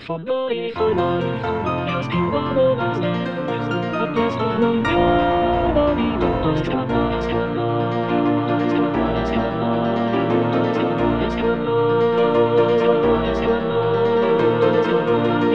fondo y sonar, las timbadoras verdes, otras colombianas y otras ganas, ganas, ganas, ganas, ganas, ganas, ganas, ganas, ganas.